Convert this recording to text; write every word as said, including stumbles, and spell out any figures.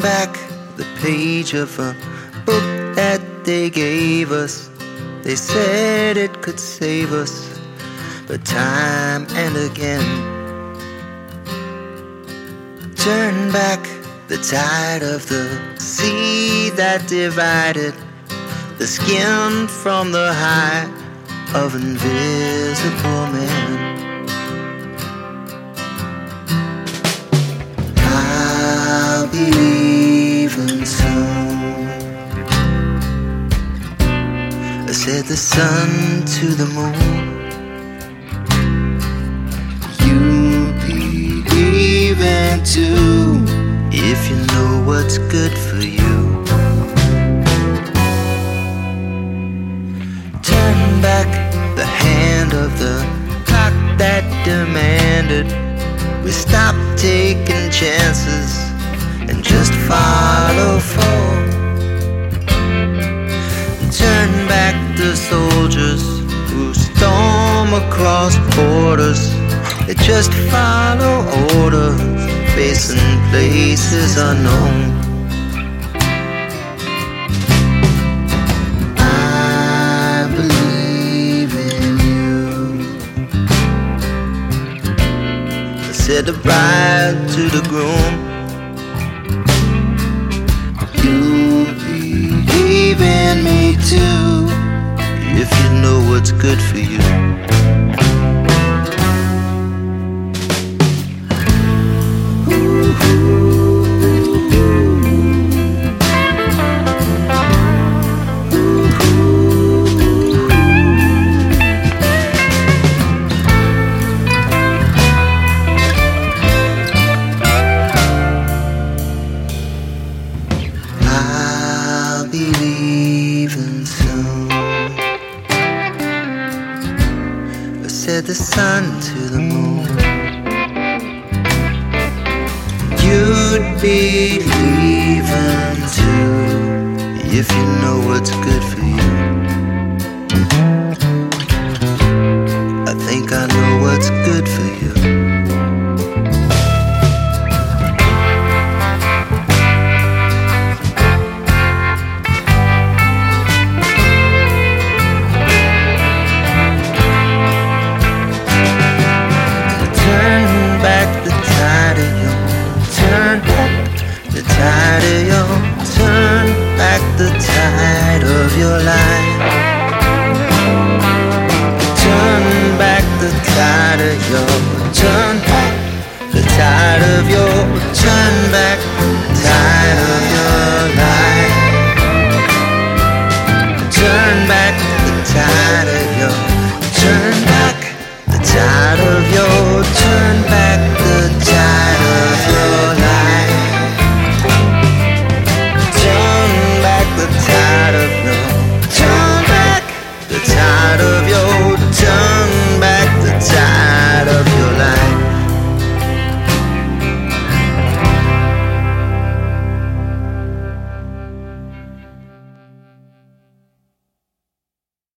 back the page of a book that they gave us. They said it could save us, but time and again turn back the tide of the sea that divided the skin from the hide of invisible men. I'll be leaving soon. I said the sun to the moon. You'll be leaving too, if you know what's good for you. Turn back the hand of the clock that demanded we stop taking chances and just follow fall. Turn back the soldiers who storm across borders. They just follow orders, facing places unknown. I believe in you, said the bride to the groom. You'll be leaving me too, if you know what's good for you. I'll be leaving soon. I said the sun to the moon. You'd be leaving too, if you know what's good for you.